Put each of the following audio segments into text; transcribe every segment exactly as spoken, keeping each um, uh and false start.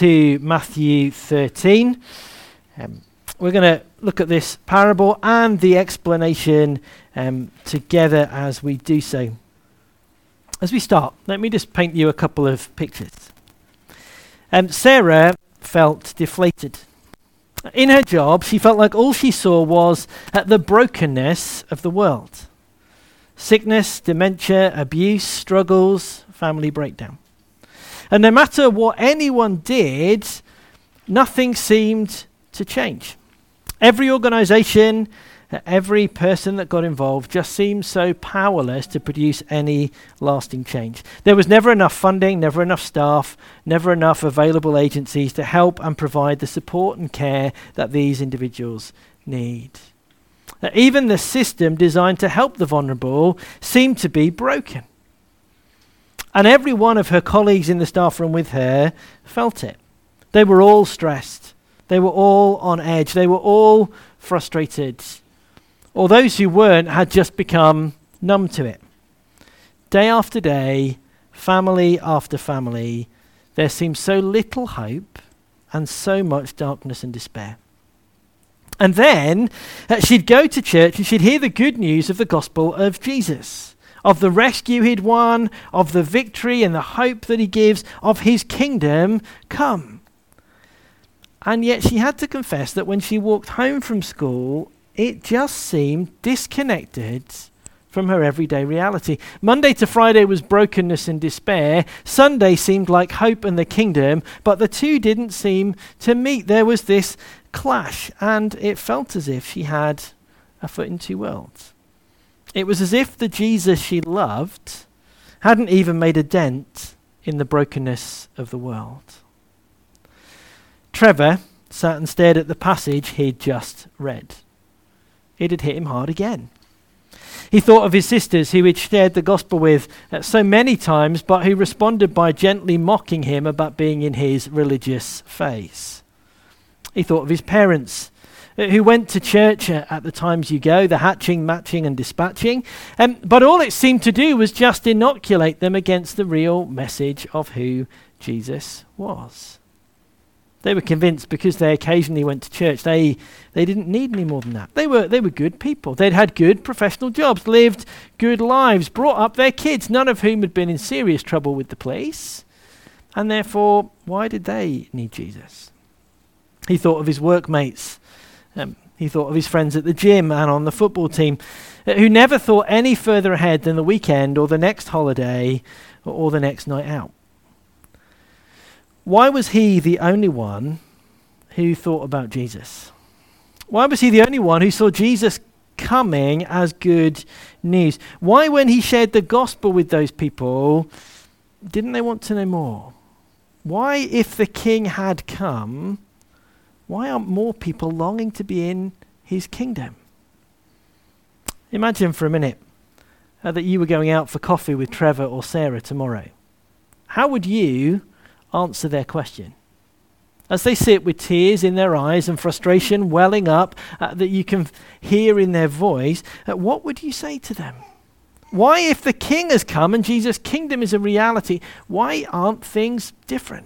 to Matthew thirteen. Um, we're going to look at this parable and the explanation um, together as we do so. As we start, let me just paint you a couple of pictures. Um, Sarah felt deflated. In her job, she felt like all she saw was uh, the brokenness of the world. Sickness, dementia, abuse, struggles, family breakdown. And no matter what anyone did, nothing seemed to change. Every organization, every person that got involved just seemed so powerless to produce any lasting change. There was never enough funding, never enough staff, never enough available agencies to help and provide the support and care that these individuals need. Uh, even the system designed to help the vulnerable seemed to be broken. And every one of her colleagues in the staff room with her felt it. They were all stressed. They were all on edge. They were all frustrated. Or those who weren't had just become numb to it. Day after day, family after family, there seemed so little hope and so much darkness and despair. And then uh, she'd go to church and she'd hear the good news of the gospel of Jesus, of the rescue he'd won, of the victory and the hope that he gives, of his kingdom come. And yet she had to confess that when she walked home from school, it just seemed disconnected from her everyday reality. Monday to Friday was brokenness and despair. Sunday seemed like hope and the kingdom, but the two didn't seem to meet. There was this clash, and it felt as if she had a foot in two worlds. It was as if the Jesus she loved hadn't even made a dent in the brokenness of the world. Trevor sat and stared at the passage he'd just read. It had hit him hard again. He thought of his sisters who he'd shared the gospel with uh, so many times, but who responded by gently mocking him about being in his religious phase. He thought of his parents uh, who went to church uh, at the times you go, the hatching, matching and dispatching, um, but all it seemed to do was just inoculate them against the real message of who Jesus was. They were convinced because they occasionally went to church, they they didn't need any more than that. They were they were good people. They'd had good professional jobs, lived good lives, brought up their kids, none of whom had been in serious trouble with the police. And therefore, why did they need Jesus? He thought of his workmates. Um, he thought of his friends at the gym and on the football team, uh, who never thought any further ahead than the weekend or the next holiday or, or the next night out. Why was he the only one who thought about Jesus? Why was he the only one who saw Jesus coming as good news? Why, when he shared the gospel with those people, didn't they want to know more? Why, if the king had come, why aren't more people longing to be in his kingdom? Imagine for a minute uh, that you were going out for coffee with Trevor or Sarah tomorrow. How would you answer their question? As they sit with tears in their eyes and frustration welling up uh, that you can f- hear in their voice, uh, what would you say to them? Why, if the king has come and Jesus' kingdom is a reality, why aren't things different?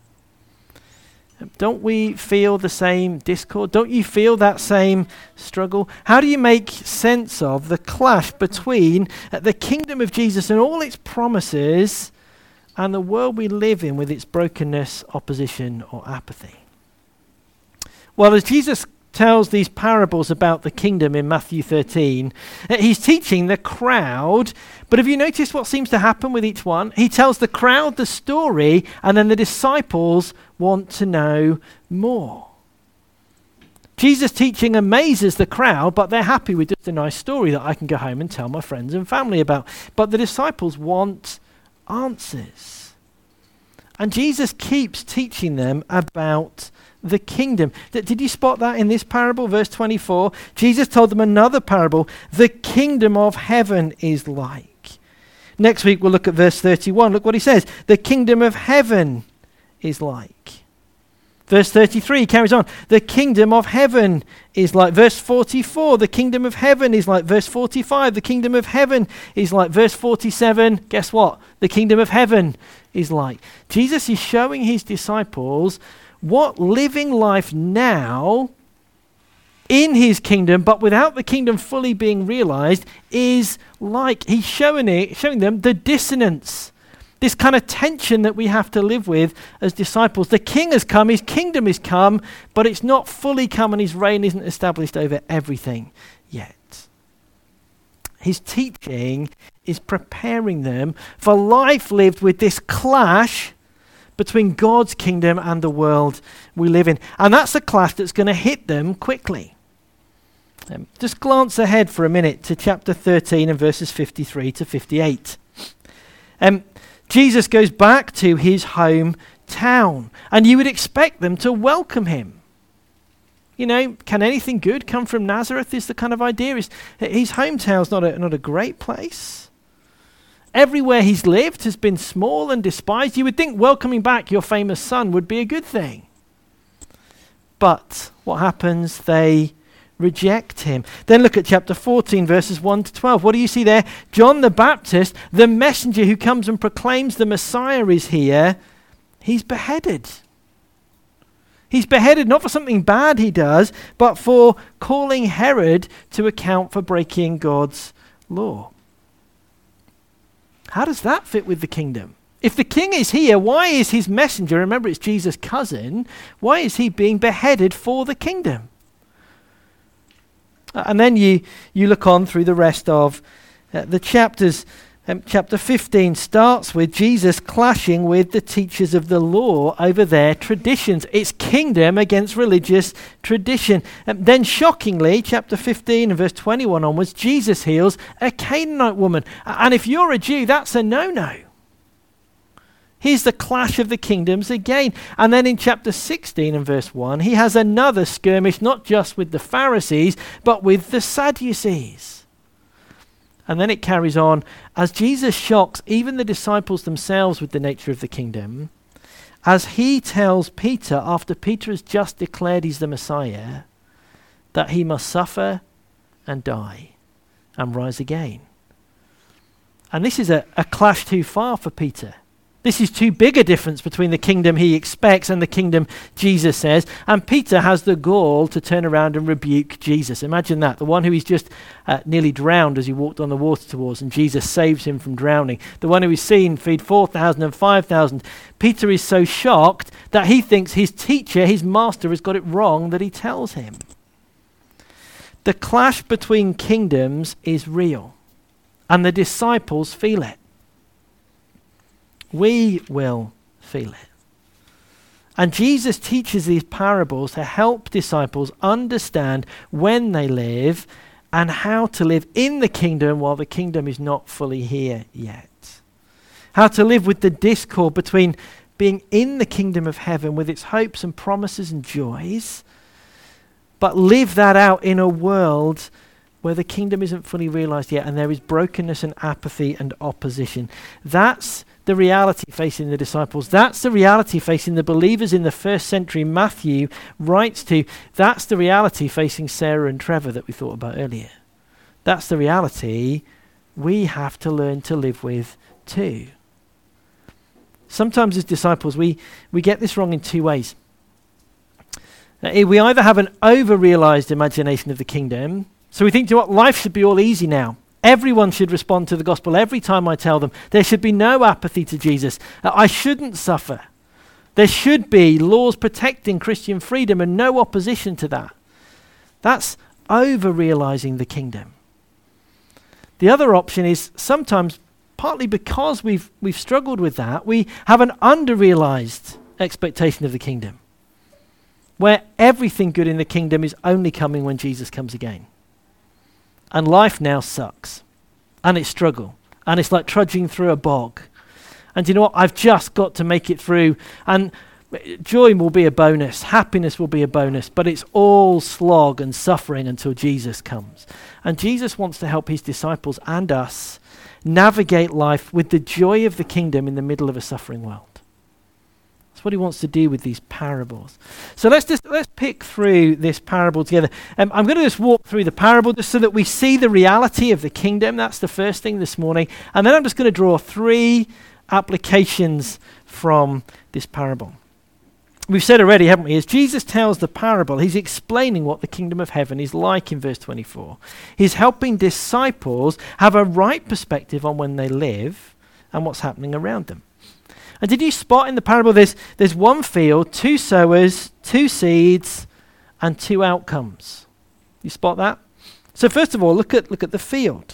Don't we feel the same discord? Don't you feel that same struggle? How do you make sense of the clash between uh, the kingdom of Jesus and all its promises and the world we live in with its brokenness, opposition, or apathy? Well, as Jesus tells these parables about the kingdom in Matthew thirteen, uh, he's teaching the crowd, but have you noticed what seems to happen with each one? He tells the crowd the story, and then the disciples want to know more. Jesus' teaching amazes the crowd, but they're happy with just a nice story that I can go home and tell my friends and family about. But the disciples want answers. And Jesus keeps teaching them about the kingdom. D- did you spot that in this parable, verse twenty-four? Jesus told them another parable. The kingdom of heaven is like. Next week we'll look at verse thirty-one. Look what he says. The kingdom of heaven is like. Verse thirty-three carries on. The kingdom of heaven is like. Verse forty-four, the kingdom of heaven is like. Verse forty-five, the kingdom of heaven is like. Verse forty-seven, guess what? The kingdom of heaven is like. Jesus is showing his disciples what living life now in his kingdom, but without the kingdom fully being realized, is like. He's showing it, showing them the dissonance. This kind of tension that we have to live with as disciples. The king has come, his kingdom has come, but it's not fully come and his reign isn't established over everything yet. His teaching is preparing them for life lived with this clash between God's kingdom and the world we live in. And that's a clash that's going to hit them quickly. Um, just glance ahead for a minute to chapter thirteen and verses fifty-three to fifty-eight. Um, Jesus goes back to his hometown, and you would expect them to welcome him. You know, can anything good come from Nazareth is the kind of idea. Is his hometown's not a, not a great place. Everywhere he's lived has been small and despised. You would think welcoming back your famous son would be a good thing. But what happens? They reject him. Then look at chapter fourteen, verses one to twelve. What do you see there? John the Baptist, the messenger who comes and proclaims the Messiah is here, he's beheaded. He's beheaded not for something bad he does, but for calling Herod to account for breaking God's law. How does that fit with the kingdom? If the king is here, why is his messenger, remember it's Jesus' cousin, why is he being beheaded for the kingdom? Uh, and then you, you look on through the rest of uh, the chapters. Um, chapter fifteen starts with Jesus clashing with the teachers of the law over their traditions. It's kingdom against religious tradition. Um, then shockingly, chapter fifteen and verse twenty-one onwards, Jesus heals a Canaanite woman. Uh, and if you're a Jew, that's a no-no. Here's the clash of the kingdoms again. And then in chapter sixteen and verse one, he has another skirmish, not just with the Pharisees, but with the Sadducees. And then it carries on, as Jesus shocks even the disciples themselves with the nature of the kingdom, as he tells Peter, after Peter has just declared he's the Messiah, that he must suffer and die and rise again. And this is a, a clash too far for Peter. This is too big a difference between the kingdom he expects and the kingdom Jesus says. And Peter has the gall to turn around and rebuke Jesus. Imagine that. The one who he's just uh, nearly drowned as he walked on the water towards, and Jesus saves him from drowning. The one who he's seen feed four thousand and five thousand. Peter is so shocked that he thinks his teacher, his master, has got it wrong that he tells him. The clash between kingdoms is real, and the disciples feel it. We will feel it. And Jesus teaches these parables to help disciples understand when they live and how to live in the kingdom while the kingdom is not fully here yet. How to live with the discord between being in the kingdom of heaven with its hopes and promises and joys, but live that out in a world where the kingdom isn't fully realized yet and there is brokenness and apathy and opposition. That's the reality facing the disciples. That's the reality facing the believers in the first century Matthew writes to. That's the reality facing Sarah and Trevor that we thought about earlier. That's the reality we have to learn to live with too. Sometimes as disciples we, we get this wrong in two ways. Uh, we either have an over-realized imagination of the kingdom, so we think, you know what, life should be all easy now. Everyone should respond to the gospel every time I tell them. There should be no apathy to Jesus. Uh, I shouldn't suffer. There should be laws protecting Christian freedom and no opposition to that. That's over-realizing the kingdom. The other option is sometimes, partly because we've we've struggled with that, we have an under-realized expectation of the kingdom, where everything good in the kingdom is only coming when Jesus comes again. And life now sucks. And it's struggle. And it's like trudging through a bog. And you know what? I've just got to make it through. And joy will be a bonus. Happiness will be a bonus. But it's all slog and suffering until Jesus comes. And Jesus wants to help his disciples and us navigate life with the joy of the kingdom in the middle of a suffering world. That's what he wants to do with these parables. So let's just let's pick through this parable together. Um, I'm going to just walk through the parable just so that we see the reality of the kingdom. That's the first thing this morning. And then I'm just going to draw three applications from this parable. We've said already, haven't we, as Jesus tells the parable, he's explaining what the kingdom of heaven is like in verse twenty-four. He's helping disciples have a right perspective on when they live and what's happening around them. And did you spot in the parable there's, there's one field, two sowers, two seeds, and two outcomes? You spot that? So first of all, look at look at the field.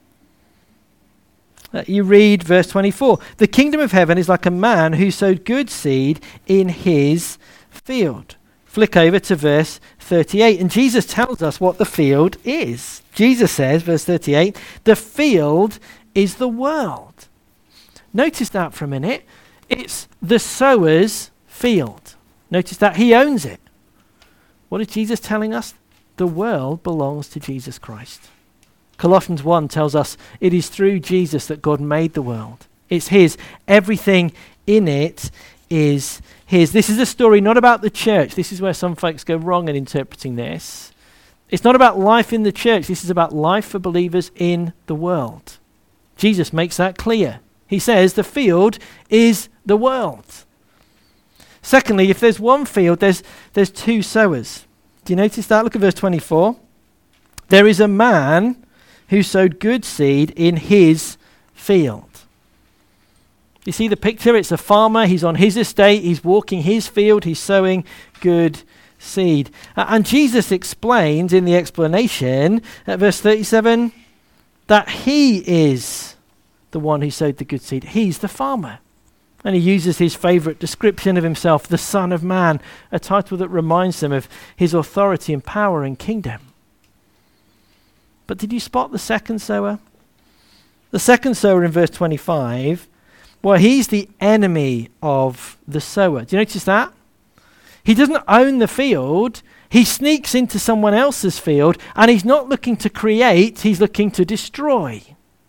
Uh, you read verse twenty-four. The kingdom of heaven is like a man who sowed good seed in his field. Flick over to verse thirty-eight, and Jesus tells us what the field is. Jesus says, verse thirty-eight, the field is the world. Notice that for a minute. It's the sower's field. Notice that he owns it. What is Jesus telling us? The world belongs to Jesus Christ. Colossians one tells us it is through Jesus that God made the world. It's his. Everything in it is his. This is a story not about the church. This is where some folks go wrong in interpreting this. It's not about life in the church. This is about life for believers in the world. Jesus makes that clear. He says the field is the world. Secondly, if there's one field, there's there's two sowers. Do you notice that? Look at verse twenty-four. There is a man who sowed good seed in his field. You see the picture? It's a farmer. He's on his estate. He's walking his field. He's sowing good seed. Uh, and Jesus explains in the explanation at verse thirty-seven that he is the one who sowed the good seed. He's the farmer. And he uses his favorite description of himself, the Son of Man, a title that reminds them of his authority and power and kingdom. But did you spot the second sower? The second sower in verse twenty-five, well, he's the enemy of the sower. Do you notice that? He doesn't own the field. He sneaks into someone else's field, and he's not looking to create, he's looking to destroy.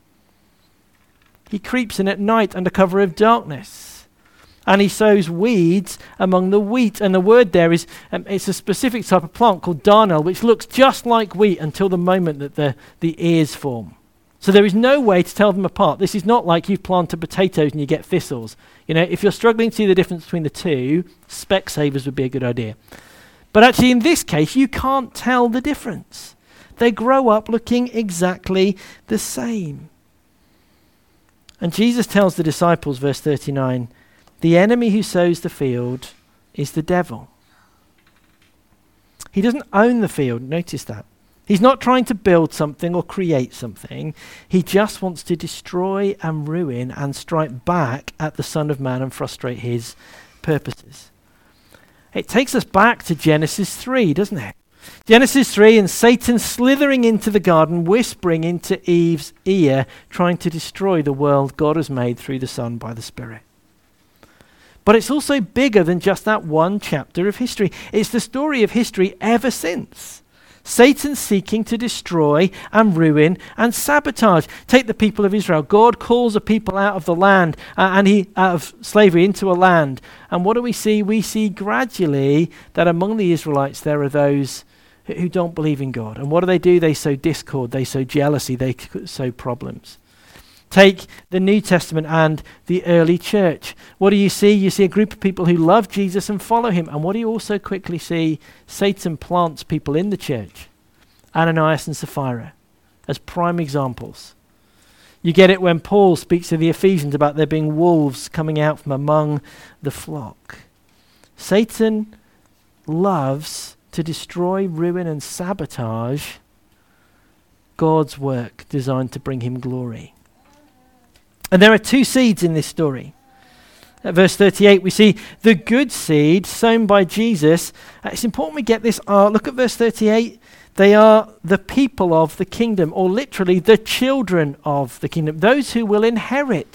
He creeps in at night under cover of darkness, and he sows weeds among the wheat. And the word there is, um, it's a specific type of plant called darnel, which looks just like wheat until the moment that the, the ears form. So there is no way to tell them apart. This is not like you've planted potatoes and you get thistles. You know, if you're struggling to see the difference between the two, Specsavers would be a good idea. But actually in this case, you can't tell the difference. They grow up looking exactly the same. And Jesus tells the disciples, verse thirty-nine, the enemy who sows the field is the devil. He doesn't own the field, notice that. He's not trying to build something or create something. He just wants to destroy and ruin and strike back at the Son of Man and frustrate his purposes. It takes us back to Genesis three, doesn't it? Genesis three, and Satan slithering into the garden, whispering into Eve's ear, trying to destroy the world God has made through the Son by the Spirit. But it's also bigger than just that one chapter of history. It's the story of history ever since. Satan seeking to destroy and ruin and sabotage. Take the people of Israel. God calls a people out of the land uh, and he out of slavery into a land. And what do we see? We see gradually that among the Israelites there are those who, who don't believe in God. And what do they do? They sow discord, they sow jealousy, they c- sow problems. Take the New Testament and the early church. What do you see? You see a group of people who love Jesus and follow him. And what do you also quickly see? Satan plants people in the church. Ananias and Sapphira as prime examples. You get it when Paul speaks to the Ephesians about there being wolves coming out from among the flock. Satan loves to destroy, ruin, and sabotage God's work designed to bring him glory. And there are two seeds in this story. At verse thirty-eight, we see the good seed sown by Jesus. Uh, it's important we get this. Uh, look at verse thirty-eight. They are the people of the kingdom, or literally the children of the kingdom, those who will inherit